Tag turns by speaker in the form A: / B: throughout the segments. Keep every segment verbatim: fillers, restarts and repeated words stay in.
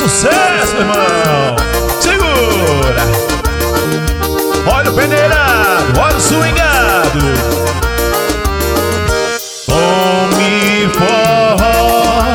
A: sucesso, meu irmão. Segura. Olha o peneirado, olha o swingado. Tome forró.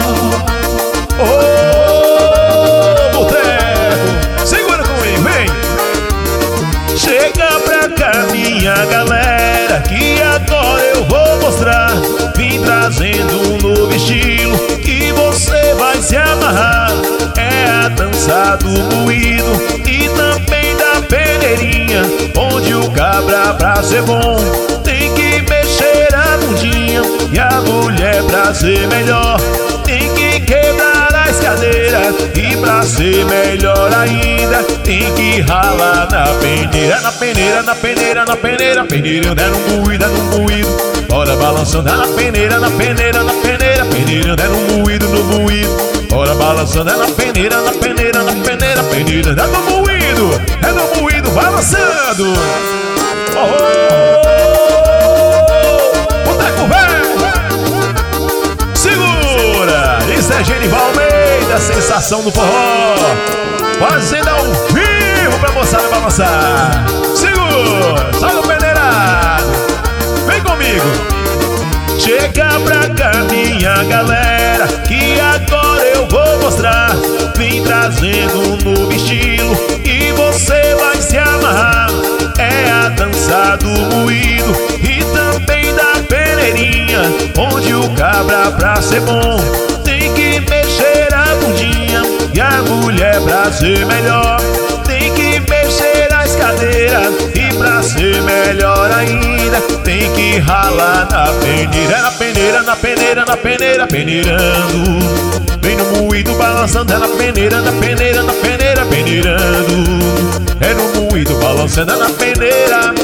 A: Ô, boteco. Segura comigo, vem. Chega pra cá, minha galera, que agora eu vou mostrar. Vim trazendo um novo estilo que você vai se amarrar. É a dança do moído e também da peneirinha, onde o cabra, pra ser bom, tem que mexer a bundinha. E a mulher, pra ser melhor, tem que quebrar as cadeiras. E pra ser melhor ainda, tem que ralar na peneira. Na peneira, na peneira, na peneira, peneira, é no moído, é no moído. Bora balançando, é na peneira, na peneira, na peneira, peneira, é no moído, no moído. Bora balançando, é na peneira, na peneira, na peneira, peneira, é no moído, é no moído, balançando. Oh, boteco velho. Segura. Isso é Genival Almeida, sensação do forró, fazendo ao vivo pra moçada balançar. Segura, sai do peneirado, vem comigo. Chega pra cá, minha galera, que agora eu vou mostrar. Vim trazendo um novo estilo e você vai se amarrar. É a dança do moído e também da peneirinha, onde o cabra, pra ser bom, tem que mexer a bundinha. E a mulher, pra ser melhor, tem que mexer as cadeiras. E pra ser melhor ainda, tem que ralar na peneira. Na peneira, na peneira, na peneira, peneirando. Vem no moído balançando, é na peneira, na peneira, na peneira, peneirando. É no moído balançando, é na peneira.